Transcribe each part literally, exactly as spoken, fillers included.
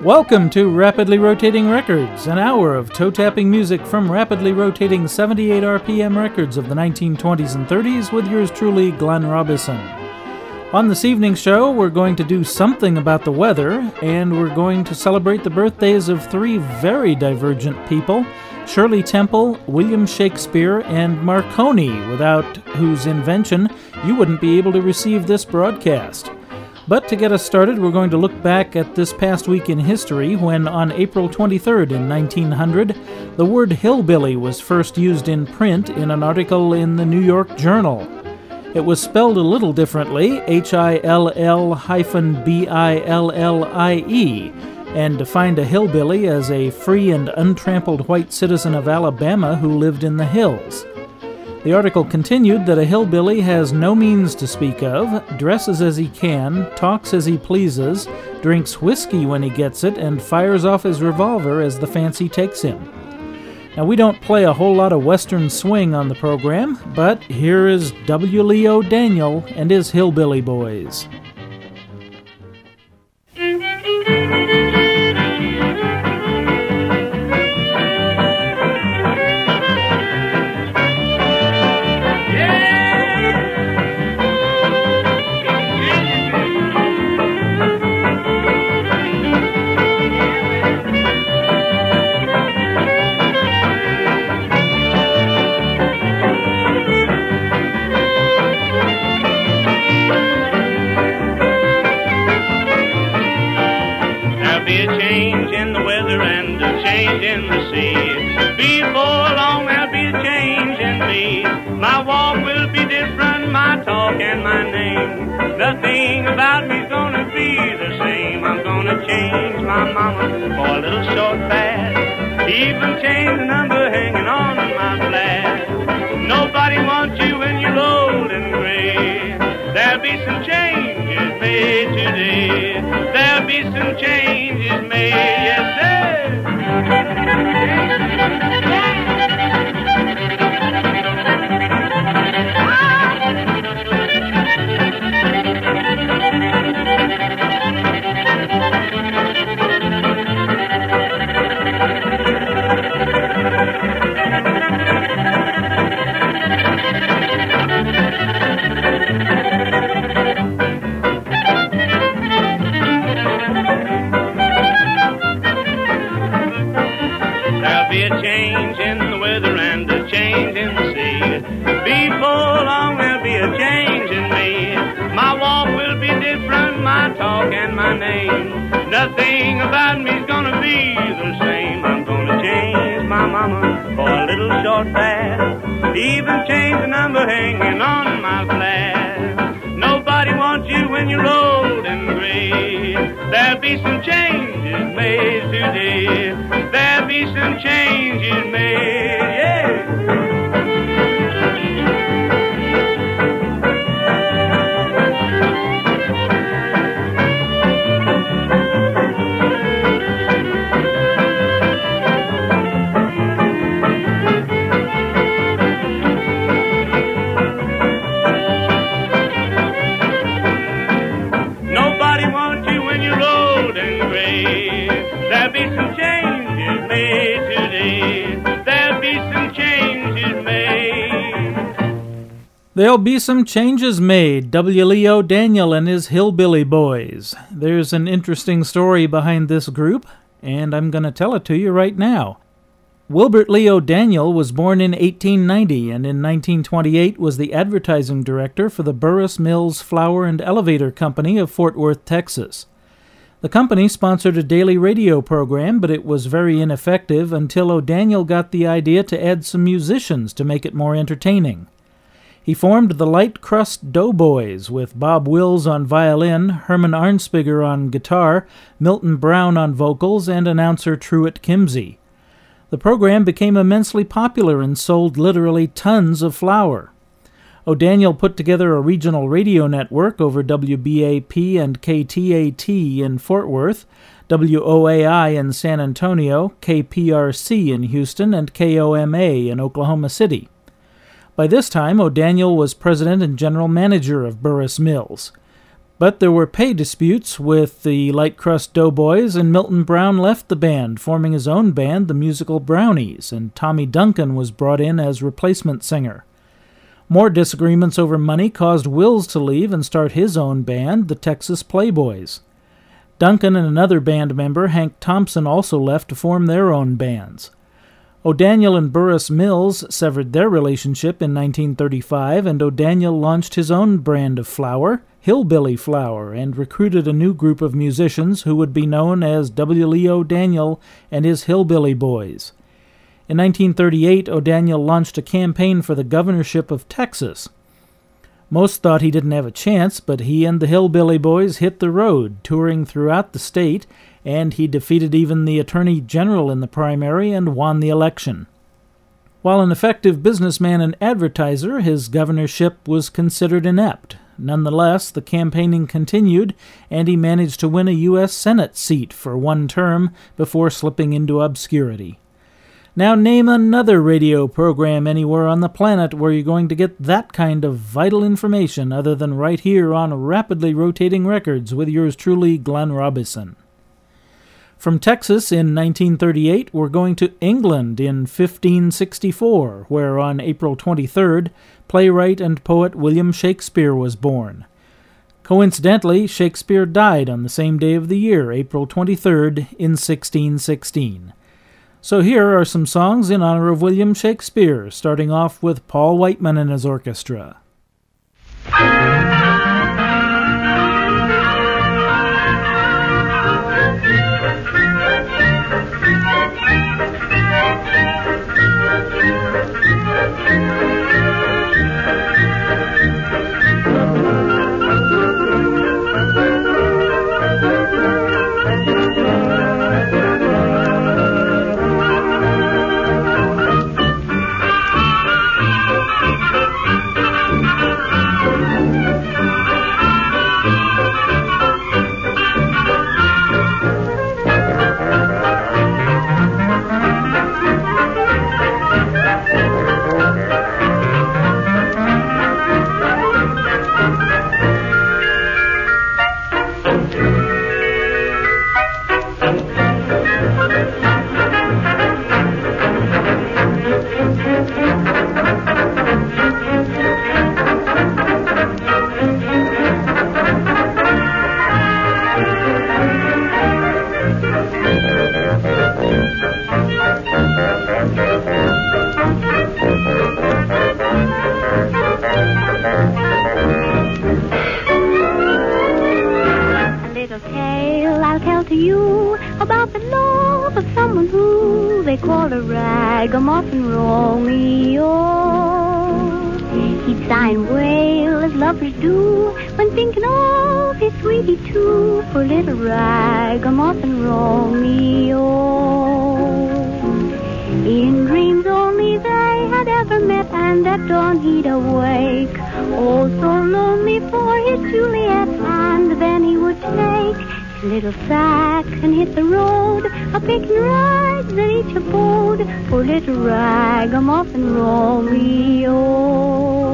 Welcome to Rapidly Rotating Records, an hour of toe-tapping music from rapidly rotating seventy-eight R P M records of the nineteen twenties and thirties with yours truly, Glenn Robison. On this evening's show, we're going to do something about the weather, and we're going to celebrate the birthdays of three very divergent people, Shirley Temple, William Shakespeare, and Marconi, without whose invention you wouldn't be able to receive this broadcast. But to get us started, we're going to look back at this past week in history when, on April twenty-third in nineteen hundred, the word hillbilly was first used in print in an article in the New York Journal. It was spelled a little differently, H I L L B I L L I E, and defined a hillbilly as a free and untrampled white citizen of Alabama who lived in the hills. The article continued that a hillbilly has no means to speak of, dresses as he can, talks as he pleases, drinks whiskey when he gets it, and fires off his revolver as the fancy takes him. Now, we don't play a whole lot of Western swing on the program, but here is W. Leo Daniel and his Hillbilly Boys. In the sea. Before long there'll be a change in me. My walk will be different, my talk and my name. Nothing about me's gonna be the same. I'm gonna change my mama for a little short fad. Even change the number hanging on my flag. Nobody wants you when you're old and gray. There'll be some changes made today. There'll be some changes made, yes sir. Nothing about me's gonna be the same. I'm gonna change my mama for a little short fad. Even change the number hanging on my flag. Nobody wants you when you're old and gray. There'll be some changes made today. There'll be some changes made, yeah. There'll be some changes made, W. Leo Daniel and his Hillbilly Boys. There's an interesting story behind this group, and I'm going to tell it to you right now. Wilbert Leo Daniel was born in eighteen ninety, and in nineteen twenty-eight was the advertising director for the Burris Mills Flour and Elevator Company of Fort Worth, Texas. The company sponsored a daily radio program, but it was very ineffective until O'Daniel got the idea to add some musicians to make it more entertaining. He formed the Light Crust Doughboys with Bob Wills on violin, Herman Arnspiger on guitar, Milton Brown on vocals, and announcer Truett Kimsey. The program became immensely popular and sold literally tons of flour. O'Daniel put together a regional radio network over W B A P and K T A T in Fort Worth, W O A I in San Antonio, K P R C in Houston, and K O M A in Oklahoma City. By this time, O'Daniel was president and general manager of Burris Mills. But there were pay disputes with the Light Crust Doughboys, and Milton Brown left the band, forming his own band, the Musical Brownies, and Tommy Duncan was brought in as replacement singer. More disagreements over money caused Wills to leave and start his own band, the Texas Playboys. Duncan and another band member, Hank Thompson, also left to form their own bands. O'Daniel and Burris Mills severed their relationship in nineteen thirty-five, and O'Daniel launched his own brand of flour, Hillbilly Flour, and recruited a new group of musicians who would be known as W. Lee O'Daniel and his Hillbilly Boys. In nineteen thirty-eight, O'Daniel launched a campaign for the governorship of Texas. Most thought he didn't have a chance, but he and the Hillbilly Boys hit the road, touring throughout the state, and he defeated even the Attorney General in the primary and won the election. While an effective businessman and advertiser, his governorship was considered inept. Nonetheless, the campaigning continued, and he managed to win a U S Senate seat for one term before slipping into obscurity. Now name another radio program anywhere on the planet where you're going to get that kind of vital information other than right here on Rapidly Rotating Records with yours truly, Glenn Robison. From Texas in nineteen thirty-eight, we're going to England in fifteen sixty-four, where on April twenty-third, playwright and poet William Shakespeare was born. Coincidentally, Shakespeare died on the same day of the year, April twenty-third, in sixteen sixteen. So here are some songs in honor of William Shakespeare, starting off with Paul Whiteman and his orchestra. Ragamuffin Romeo. He'd sigh and wail as lovers do when thinking of his sweetie too. For little Ragamuffin Romeo. In dreams only they had ever met, and at dawn he'd awake, oh so lonely for his Juliet, and then he would take his little sack and hit the road, a-picking rides at each abode for little Ragamuffin Romeo.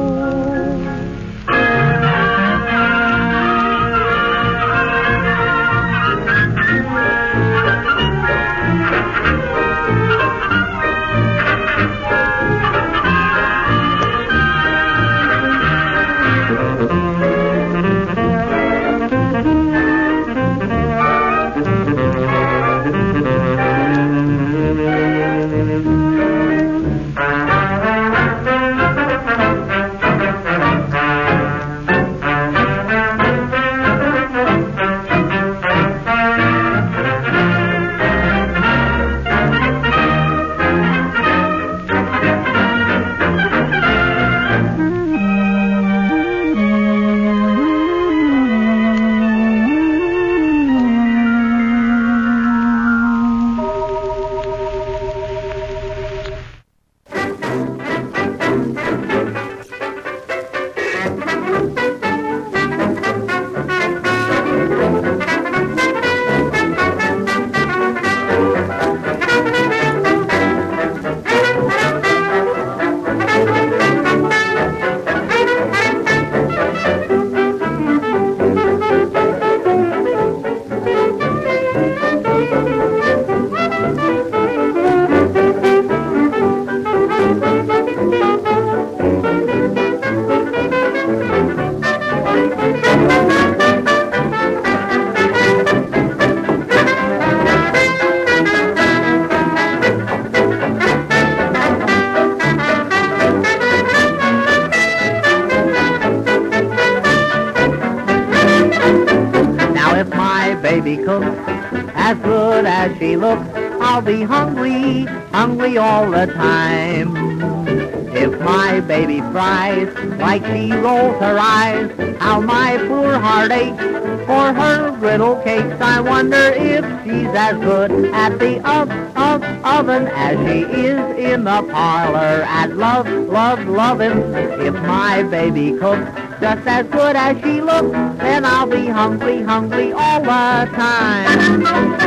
baby cooks as good as she looks, I'll be hungry, hungry all the time. If my baby fries like she rolls her eyes, how my poor heart aches for her griddle cakes. I wonder if she's as good at the of, of, oven as she is in the parlor at Love, Love, Lovin'. If my baby cooks just as good as she looks, then I'll be hungry, hungry all the time.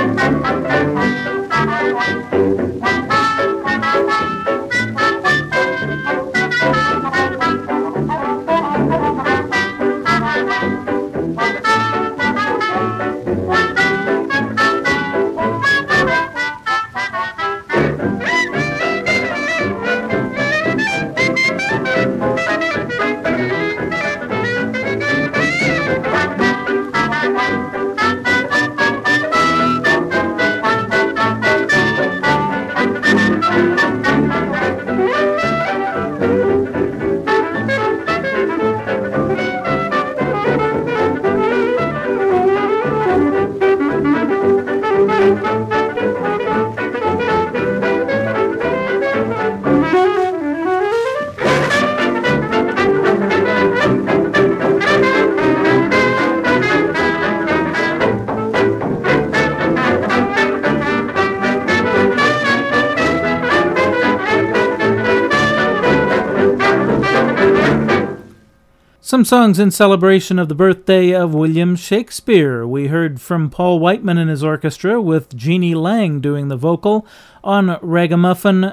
Some songs in celebration of the birthday of William Shakespeare. We heard from Paul Whiteman and his orchestra with Jeannie Lang doing the vocal on Ragamuffin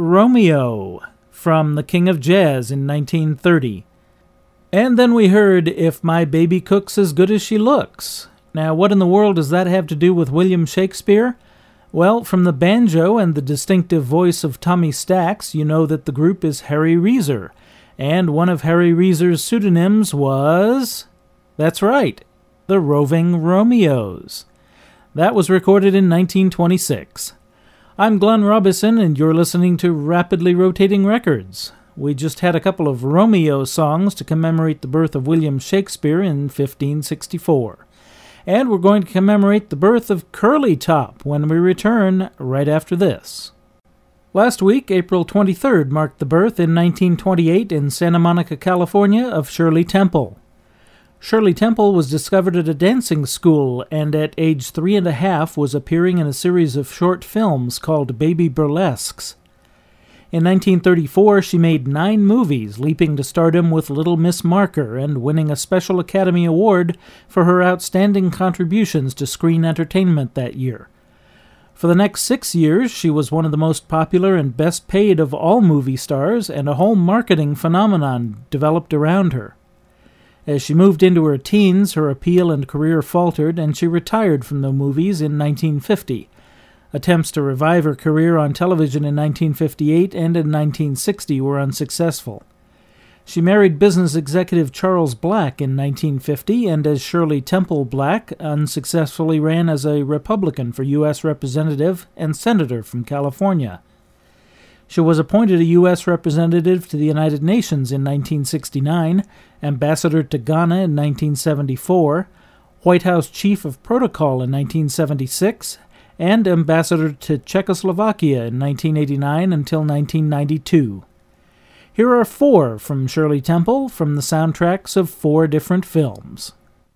Romeo from The King of Jazz in nineteen thirty. And then we heard If My Baby Cooks as Good as She Looks. Now, what in the world does that have to do with William Shakespeare? Well, from the banjo and the distinctive voice of Tommy Stax, you know that the group is Harry Reeser. And one of Harry Reeser's pseudonyms was, that's right, the Roving Romeos. That was recorded in nineteen twenty-six. I'm Glenn Robison, and you're listening to Rapidly Rotating Records. We just had a couple of Romeo songs to commemorate the birth of William Shakespeare in fifteen sixty-four. And we're going to commemorate the birth of Curly Top when we return right after this. Last week, April twenty-third, marked the birth in nineteen twenty-eight in Santa Monica, California, of Shirley Temple. Shirley Temple was discovered at a dancing school and at age three and a half was appearing in a series of short films called Baby Burlesques. In nineteen thirty-four, she made nine movies, leaping to stardom with Little Miss Marker and winning a Special Academy Award for her outstanding contributions to screen entertainment that year. For the next six years, she was one of the most popular and best paid of all movie stars, and a whole marketing phenomenon developed around her. As she moved into her teens, her appeal and career faltered, and she retired from the movies in nineteen fifty. Attempts to revive her career on television in nineteen fifty-eight and in nineteen sixty were unsuccessful. She married business executive Charles Black in nineteen fifty, and as Shirley Temple Black, unsuccessfully ran as a Republican for U S Representative and Senator from California. She was appointed a U S Representative to the United Nations in nineteen sixty-nine, Ambassador to Ghana in nineteen seventy-four, White House Chief of Protocol in nineteen seventy-six, and Ambassador to Czechoslovakia in nineteen eighty-nine until nineteen ninety-two. Here are four from Shirley Temple from the soundtracks of four different films.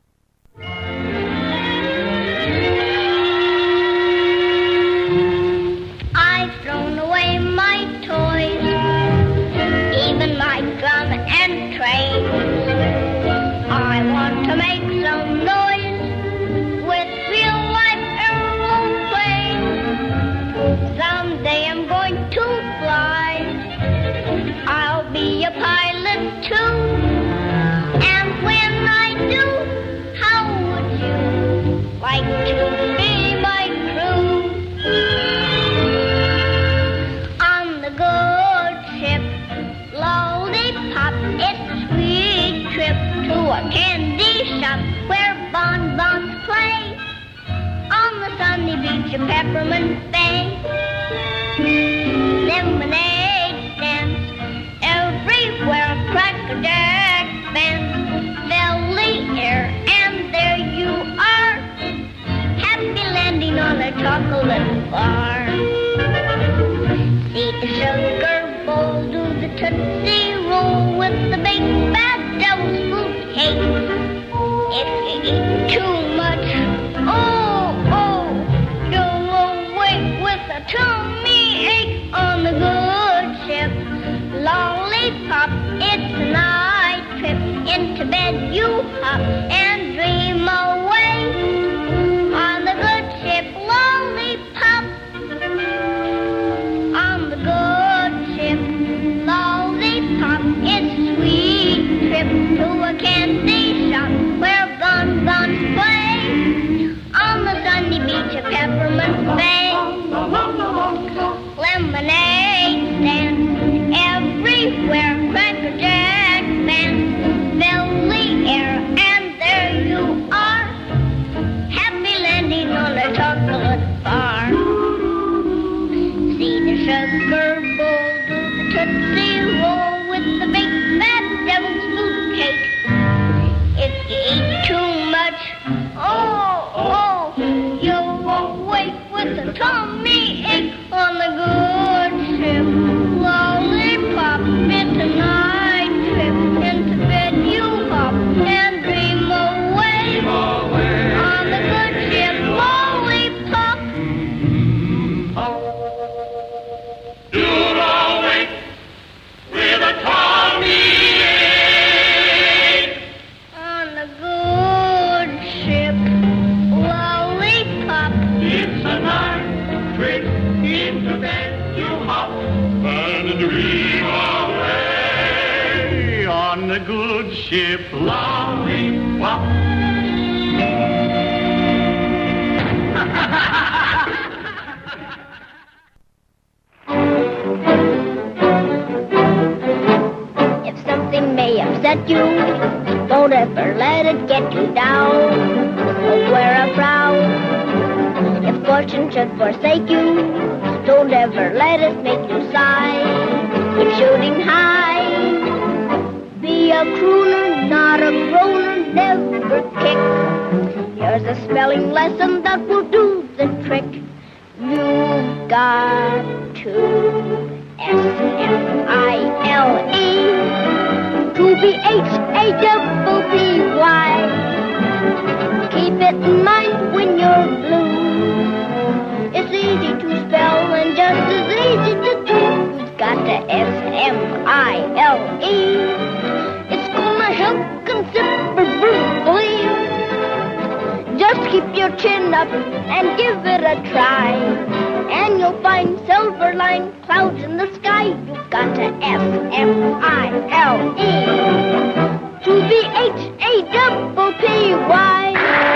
I've thrown away my toys, even my gum and trays. I want to make some noise with real life aeroplanes. Someday I'm going to fly. I'll be a pilot too, and when I do, how would you like to be my crew? On the good ship, Lollipop, it's a sweet trip to a candy shop where bonbons play on the sunny beach of Peppermint Bay. Lemonade stands everywhere, Cracker Jack bands fill the air, and there you are, far. See the sugar bowl do the tootsie roll with the big bad devil's food cake. If you eat too much, oh, oh, you'll awake with a tummy ache on the good ship. Lollipop, it's a night trip. Into bed you hop and dream away on the good ship. Lollipop, on the good ship. Lollipop, it's a sweet trip to a candy shop where bonbons play on the sunny beach of Peppermint Bay. Lemonade stand everywhere, Cracker Jack band, fill the air, and there you are, happy landing on a chocolate bar. See the sugar bowl do the tootsie roll with the big fat devil's food cake. If you eat too much, oh, oh, you'll awake with a tummy ache on the good ship. Lollipop, it's a night trip. Into bed you hop and dream away, on the good ship. Lollipop. You'll awake with a tummy ache. On the good ship. Lollipop. It's a night trip. Into bed you hop and dream away on the good ship. Lollipop. If something may upset you, don't ever let it get you down. Don't wear a frown. If fortune should forsake you, don't ever let it make you sigh. Keep shooting high. Be a crooner, not a groaner, never kick. Here's a spelling lesson that will do the trick. You've got to S M I L E to be H A double B Y. Keep it in mind when you're blue. It's easy to spell and just as easy to do. You've got to S M I L E. It's gonna help considerably. Just keep your chin up and give it a try, and you'll find silver line clouds in the sky. You've got to S M I L E to be H A double P Y.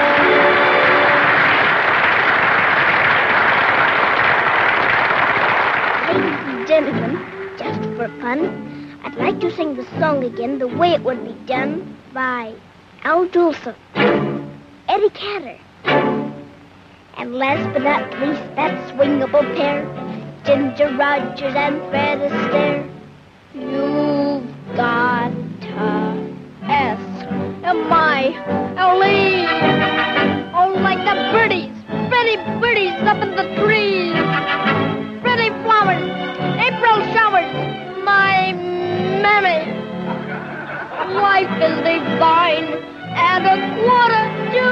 Ladies and gentlemen, just for fun, I'd like to sing the song again the way it would be done by Al Jolson, Eddie Cantor, and last but not least, that swingable pair, Ginger Rogers and Fred Astaire. You've got to S M I L E. Oh, like the birdies, pretty birdies up in the trees, pretty flowers, April showers, my mammy. Life is divine, and a quarter to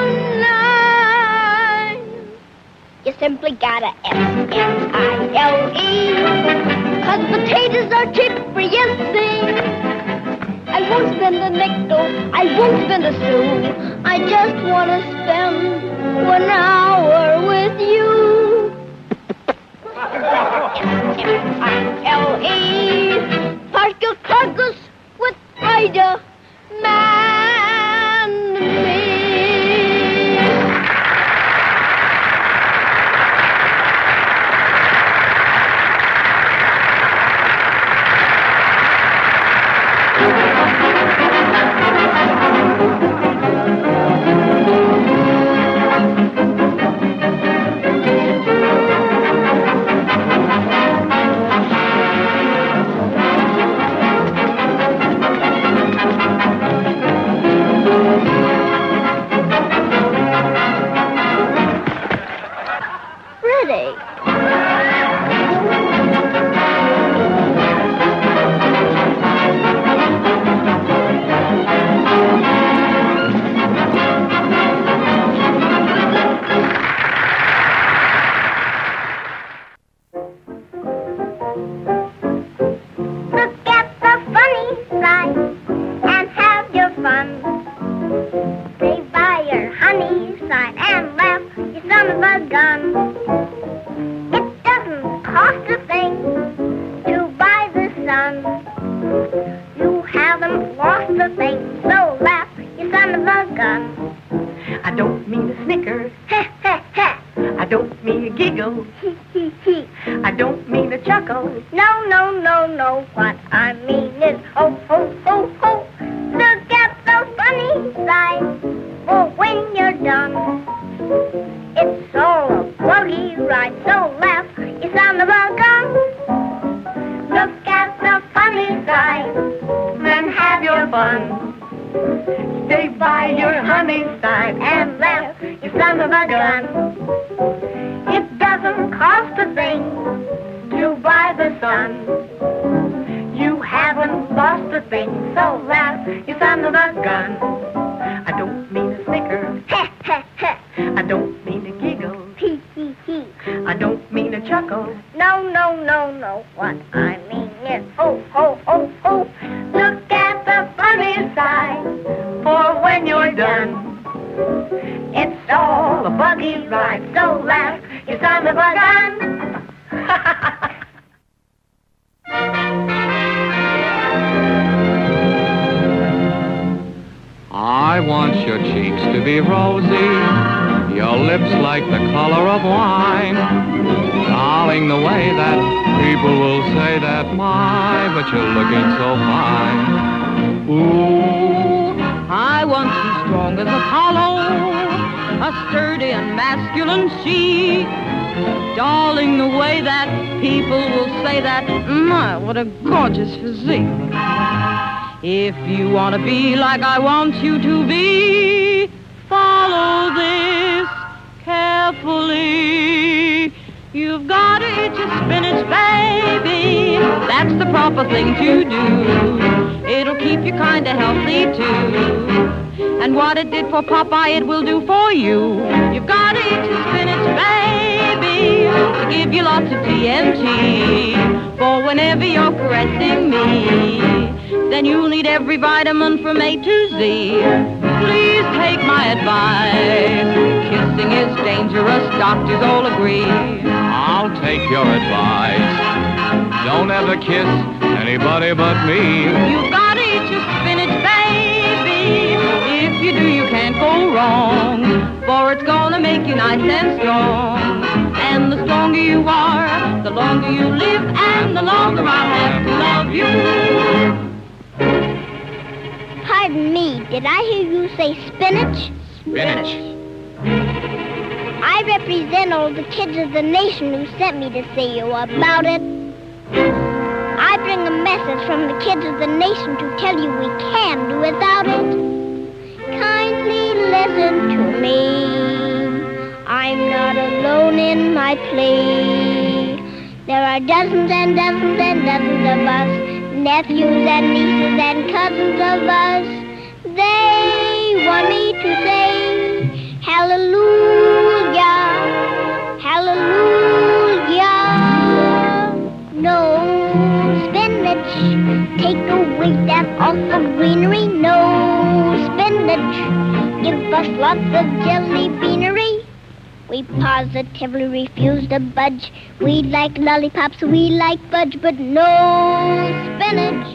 nine. You simply gotta S M I L E, 'cause potatoes are cheaper, you see. I won't spend a nickel, I won't spend a sou. I just wanna spend one hour with you. S M I L E, park your carcass with Ida Man me. the thing, so laugh, you son of a gun. I don't mean a snicker. Ha, ha, ha. I don't mean a giggle. Hee, hee, hee. I don't mean a chuckle. No, no, no, no, what I mean is ho, ho, ho, ho. Look at the funny side, for when you're done, it's all a buggy ride, so laugh, you son of a gun. Look at the funny side, Then have your fun. Stay by your honey side and laugh, you son of a gun. It doesn't cost a thing to buy the sun. You haven't lost a thing, so laugh, you son of a gun. I don't mean a snicker. Ha, ha, ha. I don't mean a giggle. Hee, hee, hee. I don't mean a chuckle. No, no, no, no, what I mean is ho, ho, ho, ho. Look at the funny side, For when you're done, it's all a buggy ride, so laugh, you son of a gun. I want your cheeks to be rosy, your lips like the color of wine. Darling, the way that people will say that, my, but you're looking so fine. Ooh, I want you strong as Apollo, a sturdy and masculine she. Darling, the way that people will say that, my, what a gorgeous physique. If you want to be like I want you to be, follow this carefully. You've got to eat your spinach, baby. That's the proper thing to do. It'll keep you kind of healthy, too. And what it did for Popeye, it will do for you. You've got to eat your spinach, baby, to give you lots of T N T. For whenever you're caressing me, then you'll need every vitamin from A to Z. Please take my advice. Kissing is dangerous, doctors all agree. I'll take your advice. Don't ever kiss anybody but me. You've got to eat your spinach, baby. If you do, you can't go wrong. For it's gonna make you nice and strong. And the stronger you are, the longer you live, and the longer I'll have to love you. Pardon me, did I hear you say spinach? Spinach. I represent all the kids of the nation who sent me to see you about it. I bring a message from the kids of the nation to tell you we can do without it. Kindly listen to me. I'm not alone in my plea. There are dozens and dozens and dozens of us, nephews and nieces and cousins of us. They want me to say hallelujah, hallelujah. No spinach, take away that awful greenery. No spinach, give us lots of jelly beanery. We positively refuse to budge. We like lollipops, we like fudge, but no spinach.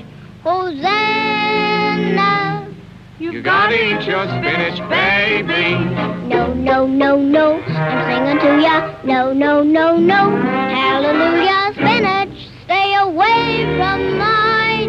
Hosanna. You gotta eat your spinach, baby. No, no, no, no, I'm singing to ya. No, no, no, no, hallelujah, spinach. Stay away from my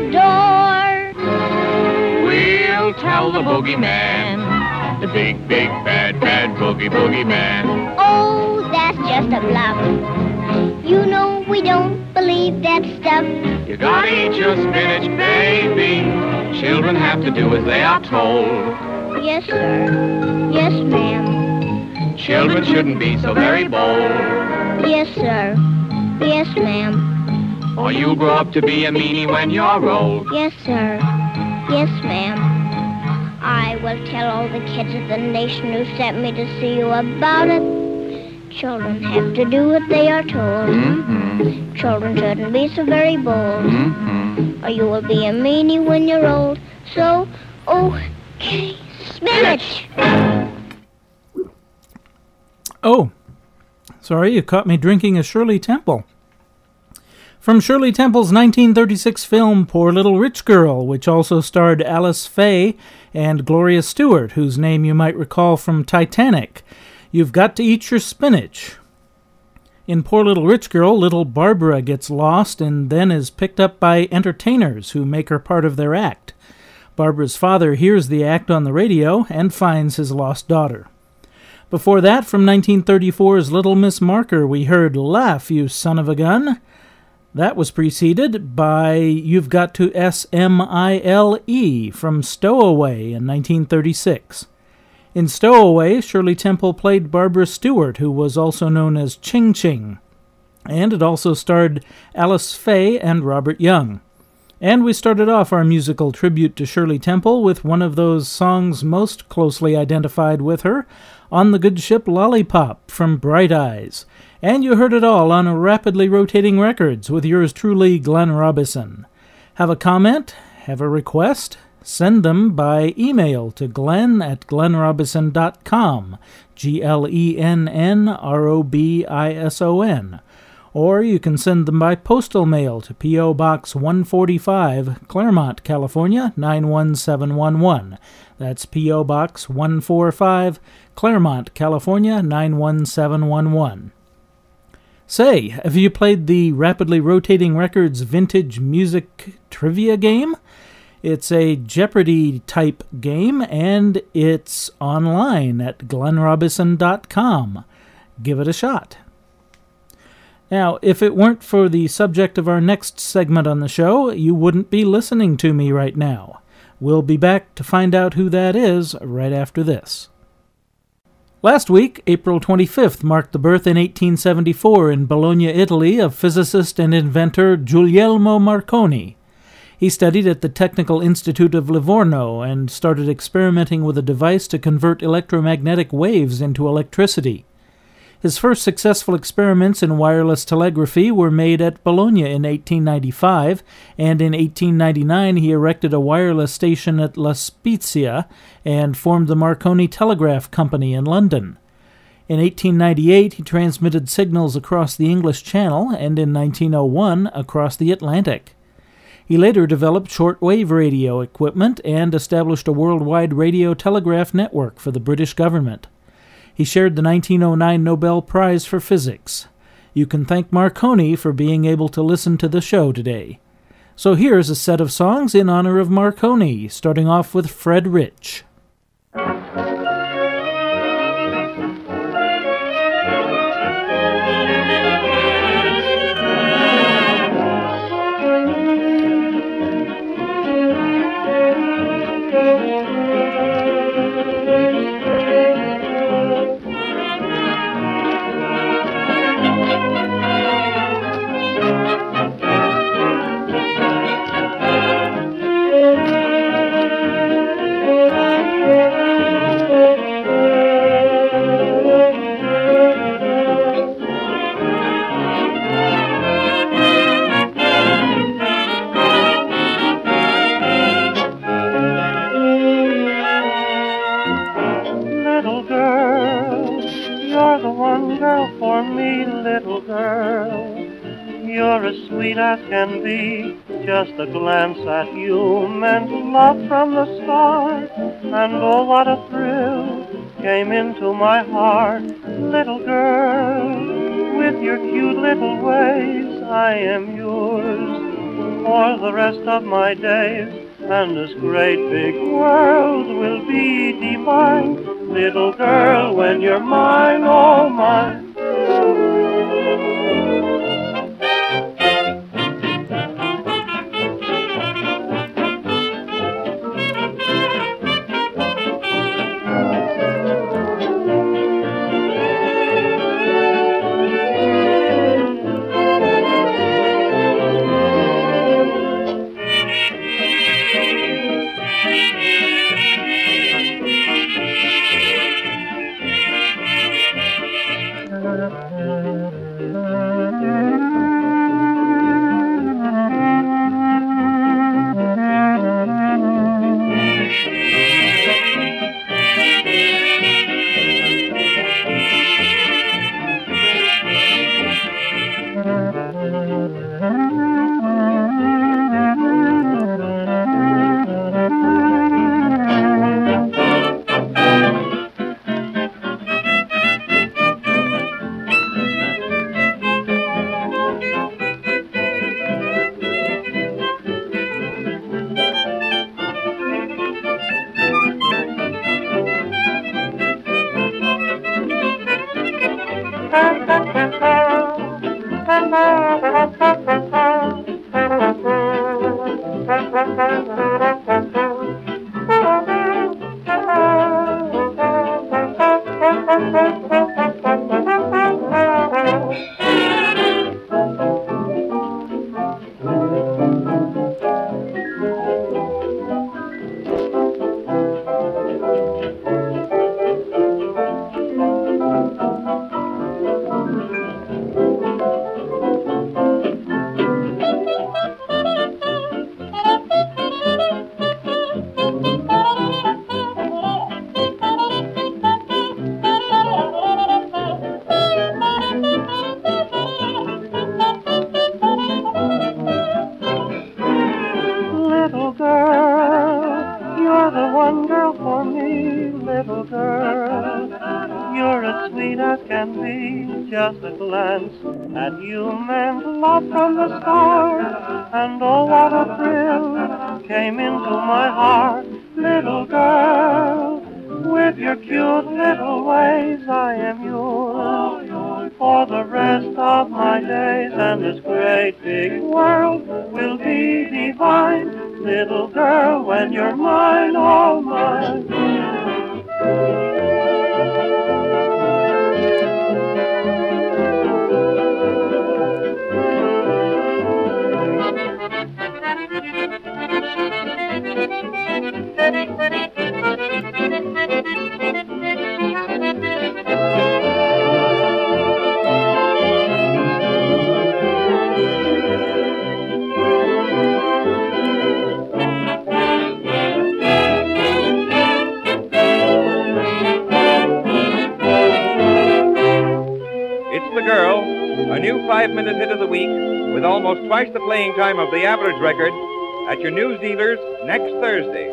door. We'll tell the boogeyman, the big, big, bad, bad boogie, boogeyman. Oh, that's just a bluff. You know we don't believe that stuff. You gotta eat your spinach, baby. Children have to do as they are told. Yes, sir. Yes, ma'am. Children shouldn't be so very bold, Yes, sir. Yes, ma'am. or you'll grow up to be a meanie when you're old. Yes, sir. Yes, ma'am. I will tell all the kids of the nation who sent me to see you about it. Children have to do what they are told. Mm-hmm. Children shouldn't be so very bold, Mm-hmm. or you will be a meanie when you're old. So, okay, spinach. Oh, sorry, you caught me drinking a Shirley Temple. From Shirley Temple's nineteen thirty-six film Poor Little Rich Girl, which also starred Alice Faye and Gloria Stewart, whose name you might recall from Titanic, You've Got to Eat Your Spinach. In Poor Little Rich Girl, little Barbara gets lost and then is picked up by entertainers who make her part of their act. Barbara's father hears the act on the radio and finds his lost daughter. Before that, from nineteen thirty-four's Little Miss Marker, we heard Laugh, You Son of a Gun. That was preceded by You've Got to S M I L E from Stowaway in nineteen thirty-six. In Stowaway, Shirley Temple played Barbara Stewart, who was also known as Ching Ching. And it also starred Alice Faye and Robert Young. And we started off our musical tribute to Shirley Temple with one of those songs most closely identified with her, On the Good Ship Lollipop from Bright Eyes. And you heard it all on Rapidly Rotating Records with yours truly, Glenn Robison. Have a comment? Have a request? Send them by email to glenn at glenrobison dot com, G L E N N R O B I S O N. Or you can send them by postal mail to P O. Box one forty-five, Claremont, California, nine one seven one one. That's P O. Box one forty-five, Claremont, California, nine one seven one one. Say, have you played the Rapidly Rotating Records Vintage Music Trivia game? It's a Jeopardy-type game, and it's online at glenn robison dot com. Give it a shot. Now, if it weren't for the subject of our next segment on the show, you wouldn't be listening to me right now. We'll be back to find out who that is right after this. Last week, April twenty-fifth, marked the birth in eighteen seventy-four in Bologna, Italy, of physicist and inventor Guglielmo Marconi. He studied at the Technical Institute of Livorno and started experimenting with a device to convert electromagnetic waves into electricity. His first successful experiments in wireless telegraphy were made at Bologna in eighteen ninety-five, and in eighteen ninety-nine he erected a wireless station at La Spezia and formed the Marconi Telegraph Company in London. In eighteen ninety-eight he transmitted signals across the English Channel, and in nineteen oh one across the Atlantic. He later developed shortwave radio equipment and established a worldwide radio telegraph network for the British government. He shared the nineteen oh nine Nobel Prize for Physics. You can thank Marconi for being able to listen to the show today. So here's a set of songs in honor of Marconi, starting off with Fred Rich. As can be, just a glance at you meant love from the start, and oh what a thrill came into my heart. Little girl, with your cute little ways, I am yours for the rest of my days, and this great big world will be divine. Little girl, when you're mine, oh mine. Just a glance at you meant love from the start, and oh, what a thrill came into my heart. Little girl, with your cute little ways, I am yours for the rest of my days, and this great big world will be divine. Little girl, when you're mine, all mine. A new five-minute hit of the week with almost twice the playing time of the average record at your news dealers next Thursday.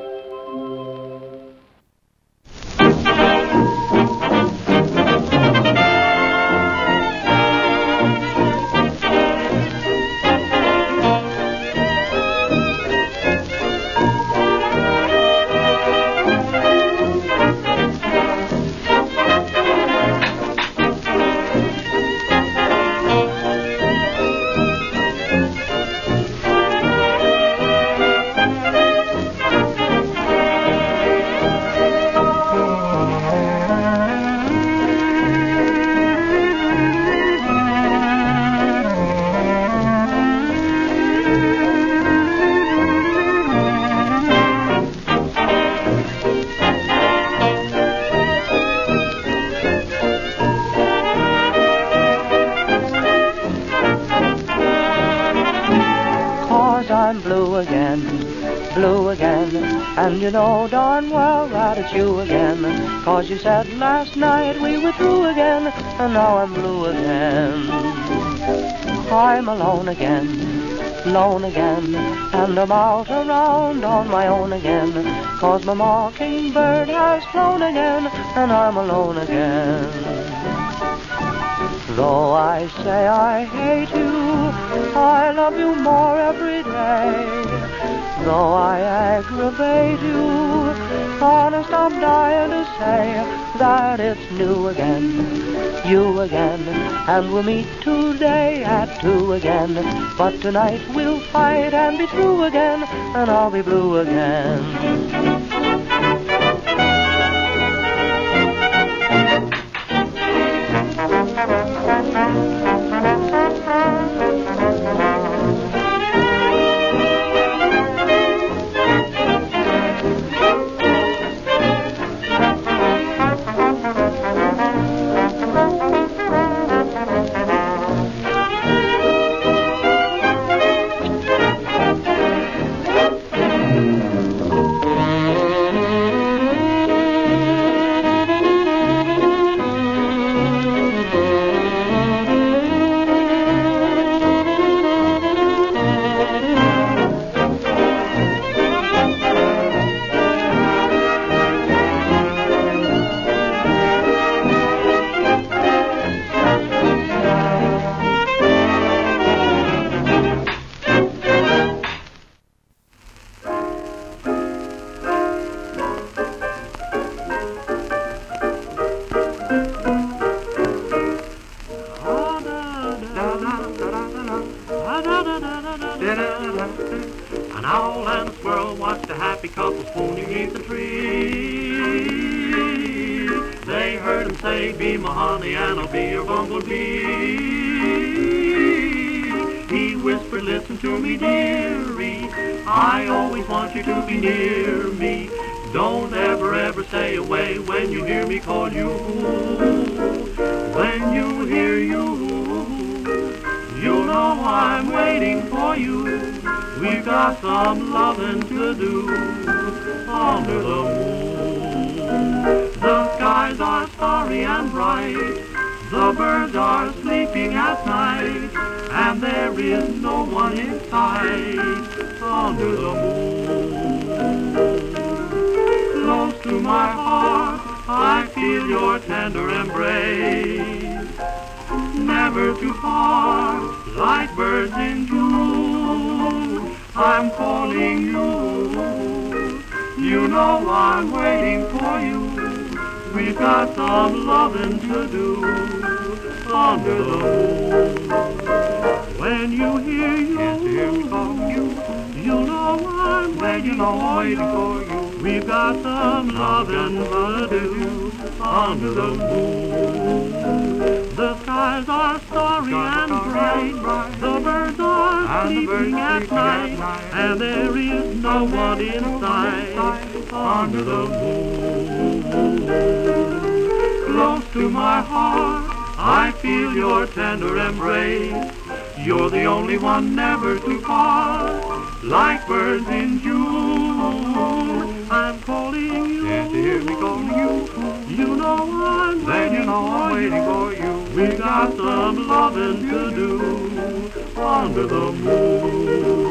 And you know darn well that it's you again, 'cause you said last night we were through again, and now I'm blue again. I'm alone again, alone again, and I'm out around on my own again, 'cause my mockingbird has flown again, and I'm alone again. Though I say I hate you, I love you more every day. Though I aggravate you, honest I'm dying to say that it's new again, you again, and we'll meet today at two again. But tonight we'll fight and be through again, and I'll be blue again. couples phoning neath the tree. They heard him say, be my honey and I'll be your bumblebee. He whispered, listen to me, dearie, I always want you to be near me. Don't ever, ever stay away when you hear me call you. When you hear you, you'll know I'm waiting for you. We've got some loving to do under the moon. The skies are starry and bright, the birds are sleeping at night, and there is no one in sight under the moon. Close to my heart, I feel your tender embrace, never to part, like birds in June. I'm calling you, you know I'm waiting for you. We've got some loving to do under the moon. When you hear you, can't you hear me calling you? You know I'm waiting, you know I'm waiting for you. We've got some loving to do under the moon. The skies are starry and bright, the birds are sleeping at night, and there is no one in sight under the moon. Close to my heart, I feel your tender embrace. You're the only one never to part, like birds in June. I'm calling you, can't you hear me calling you? You know I'm waiting, you know I'm waiting for you. We got some loving to do under the moon.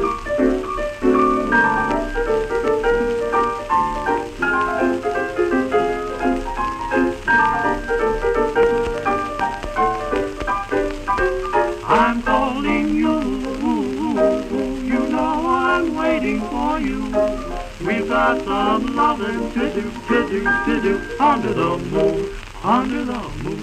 I'm calling you, you know I'm waiting for you. We've got some loving to do, to do, to do under the moon, under the moon.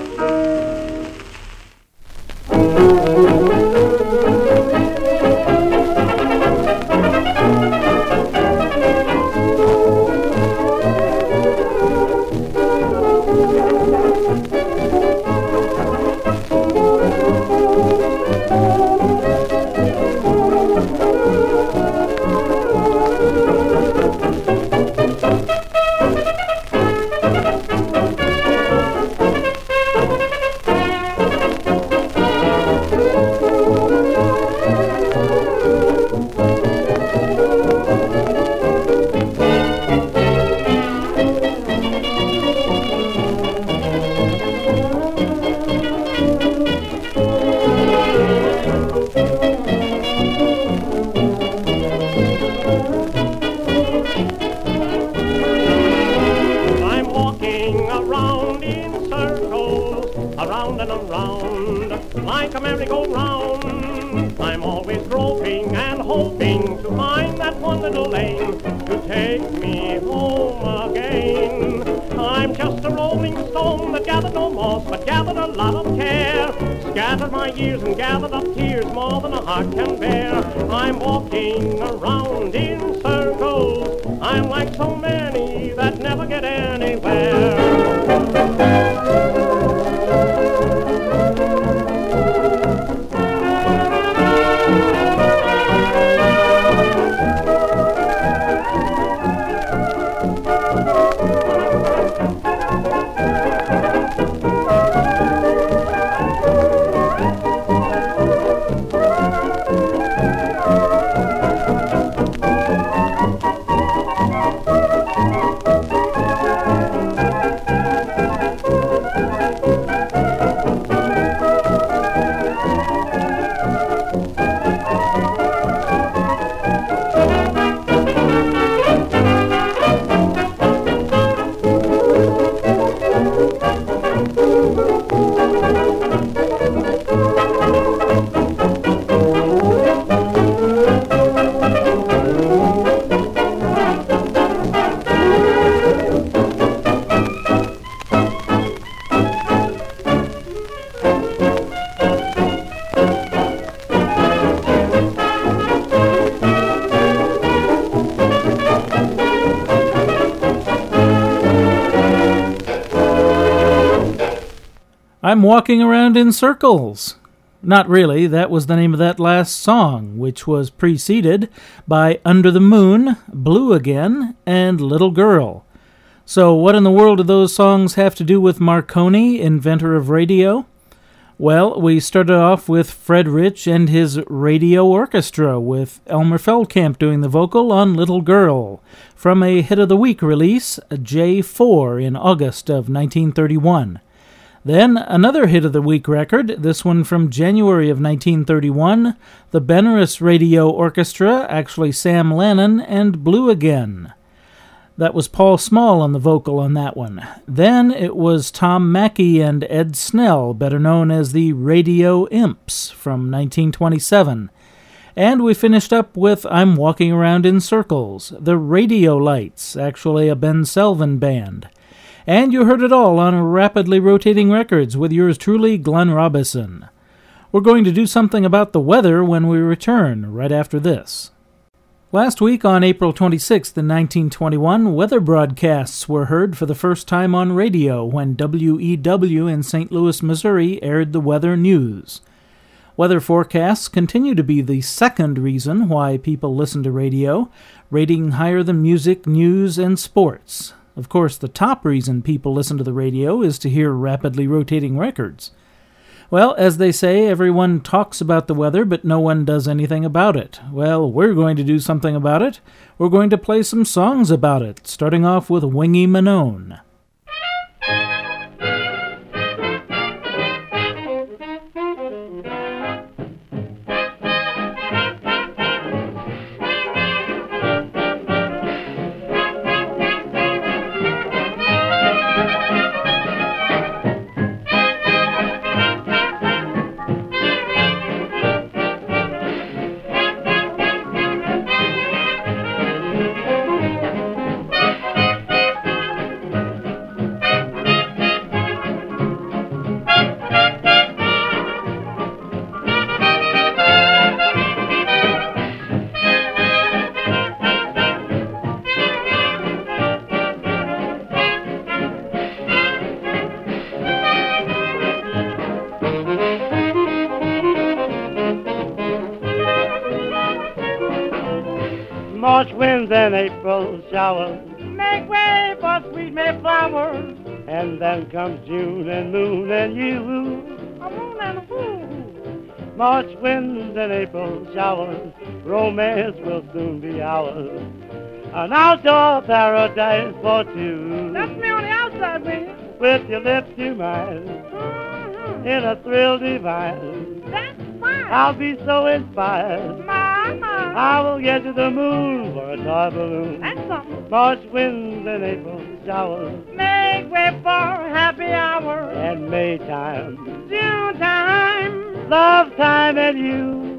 Years and gathered up tears more than a heart can bear. I'm walking around in circles. I'm like so many that never get anywhere. Thank you. I'm Walking Around in Circles. Not really, that was the name of that last song, which was preceded by Under the Moon, Blue Again, and Little Girl. So what in the world do those songs have to do with Marconi, inventor of radio? Well, we started off with Fred Rich and his Radio Orchestra, with Elmer Feldkamp doing the vocal on Little Girl, from a Hit of the Week release, J four, in August of nineteen thirty-one. Then another Hit of the Week record, this one from January of nineteen thirty-one, the Benares Radio Orchestra, actually Sam Lannon, and Blue Again. That was Paul Small on the vocal on that one. Then it was Tom Mackey and Ed Snell, better known as the Radio Imps, from nineteen twenty-seven. And we finished up with I'm Walking Around in Circles, the Radio Lights, actually a Ben Selvin band. And you heard it all on Rapidly Rotating Records with yours truly, Glenn Robison. We're going to do something about the weather when we return, right after this. Last week, on April twenty-sixth, in nineteen twenty-one, weather broadcasts were heard for the first time on radio when W E W in Saint Louis, Missouri aired the weather news. Weather forecasts continue to be the second reason why people listen to radio, rating higher than music, news, and sports. Of course, the top reason people listen to the radio is to hear Rapidly Rotating Records. Well, as they say, everyone talks about the weather, but no one does anything about it. Well, we're going to do something about it. We're going to play some songs about it, starting off with Wingy Manone. March winds and April showers make way for sweet May flowers. And then comes June and moon and you, a moon and a fool. March winds and April showers, romance will soon be ours. An outdoor paradise for two. That's me on the outside, baby. With your lips to mine, mm-hmm. in a thrill divine. That's fine. I'll be so inspired. Mama. I will get to the moon for a toy balloon. That's something. March winds and April showers make way for a happy hour. And May time, June time, love time and you.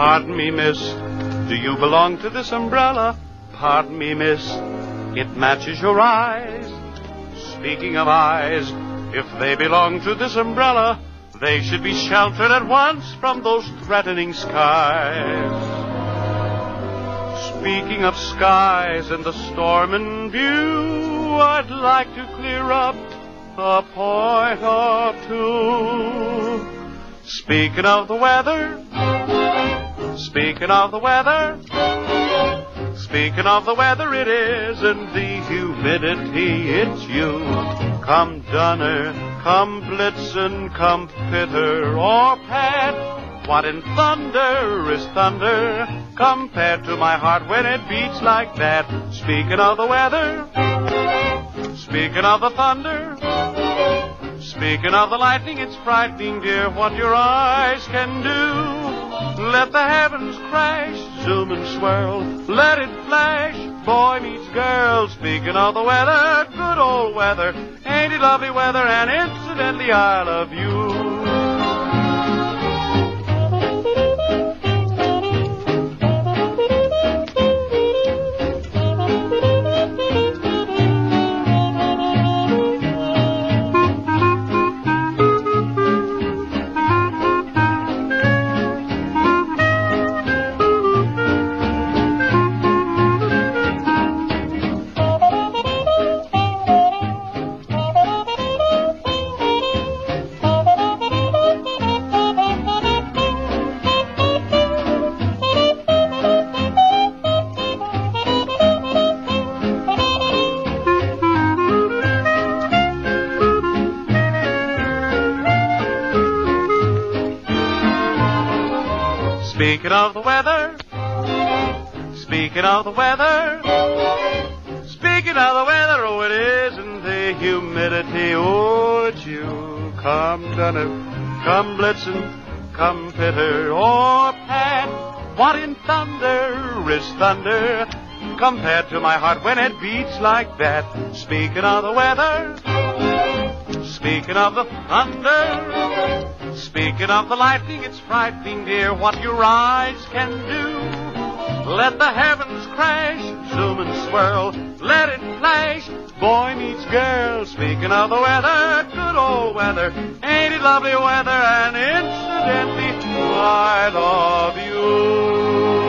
Pardon me, miss, do you belong to this umbrella? Pardon me, miss, it matches your eyes. Speaking of eyes, if they belong to this umbrella, they should be sheltered at once from those threatening skies. Speaking of skies and the storm in view, I'd like to clear up a point or two. Speaking of the weather, speaking of the weather, speaking of the weather, it isn't the humidity, it's you. Come Dunner, come Blitzen, come Pitter or Pat. What in thunder is thunder compared to my heart when it beats like that? Speaking of the weather, speaking of the thunder, speaking of the lightning, it's frightening, dear, what your eyes can do. Let the heavens crash, zoom and swirl, let it flash, boy meets girl. Speaking of the weather, good old weather, ain't it lovely weather, and incidentally I love you. Speaking of the weather, speaking of the weather, speaking of the weather, oh, it isn't the humidity, oh, it's you. Come Dunner, come Blitzen, come Pitter or Pat. What in thunder is thunder compared to my heart when it beats like that? Speaking of the weather, speaking of the thunder, speaking of the lightning, it's frightening, dear, what your eyes can do. Let the heavens crash, zoom and swirl, let it flash, boy meets girl. Speaking of the weather, good old weather, ain't it lovely weather, and incidentally, I love you.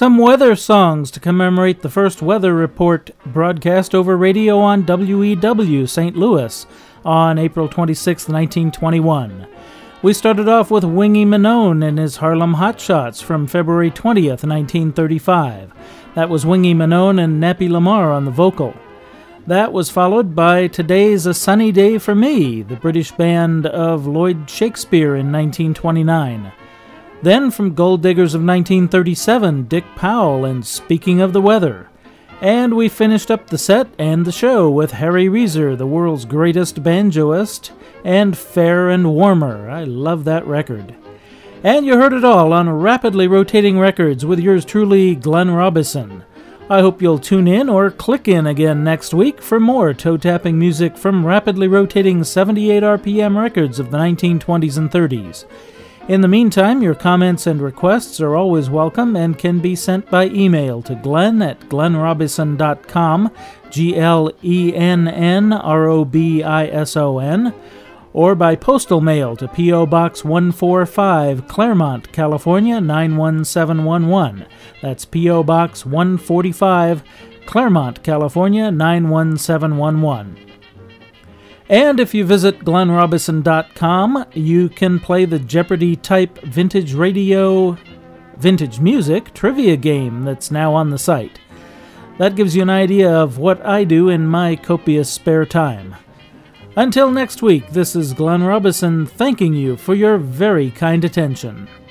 Some weather songs to commemorate the first weather report broadcast over radio on W E W Saint Louis on April twenty-sixth, nineteen twenty-one. We started off with Wingy Manone and his Harlem Hot Shots from February twentieth, nineteen thirty-five. That was Wingy Manone and Nappy Lamar on the vocal. That was followed by Today's a Sunny Day for Me, the British band of Lloyd Shakespeare in nineteen twenty-nine. Then from Gold Diggers of nineteen thirty-seven, Dick Powell and Speaking of the Weather. And we finished up the set and the show with Harry Reeser, the world's greatest banjoist, and Fair and Warmer. I love that record. And you heard it all on Rapidly Rotating Records with yours truly, Glenn Robison. I hope you'll tune in or click in again next week for more toe-tapping music from rapidly rotating seventy-eight R P M records of the nineteen twenties and thirties. In the meantime, your comments and requests are always welcome and can be sent by email to glenn at glenn robison dot com, G L E N N R O B I S O N, or by postal mail to P O. Box one forty-five, Claremont, California, nine one seven one one. That's P O. Box one forty-five, Claremont, California, nine one seven one one. And if you visit glenn robison dot com, you can play the Jeopardy-type vintage radio, vintage music trivia game that's now on the site. That gives you an idea of what I do in my copious spare time. Until next week, this is Glenn Robison thanking you for your very kind attention.